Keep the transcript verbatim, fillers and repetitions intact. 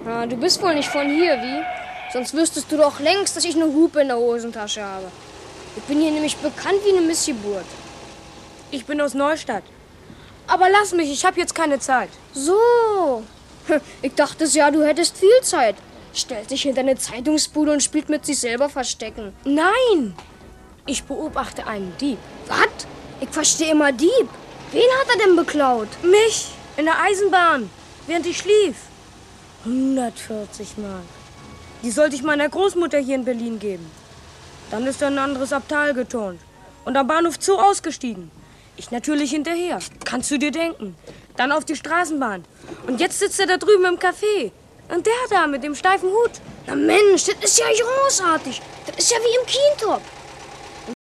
Ah, du bist wohl nicht von hier, wie? Sonst wüsstest du doch längst, dass ich eine Hupe in der Hosentasche habe. Ich bin hier nämlich bekannt wie eine Missgeburt. Ich bin aus Neustadt. Aber lass mich, ich habe jetzt keine Zeit. So. Ich dachte ja, du hättest viel Zeit. Stellt sich hinter eine Zeitungsbude und spielt mit sich selber Verstecken. Nein! Ich beobachte einen Dieb. Was? Ich verstehe immer Dieb. Wen hat er denn beklaut? Mich! In der Eisenbahn, während ich schlief. hundertvierzig Mark. Die sollte ich meiner Großmutter hier in Berlin geben. Dann ist er in ein anderes Abteil geturnt und am Bahnhof Zoo ausgestiegen. Ich natürlich hinterher. Kannst du dir denken? Dann auf die Straßenbahn. Und jetzt sitzt er da drüben im Café. Und der da mit dem steifen Hut. Na Mensch, das ist ja großartig. Das ist ja wie im Kientop.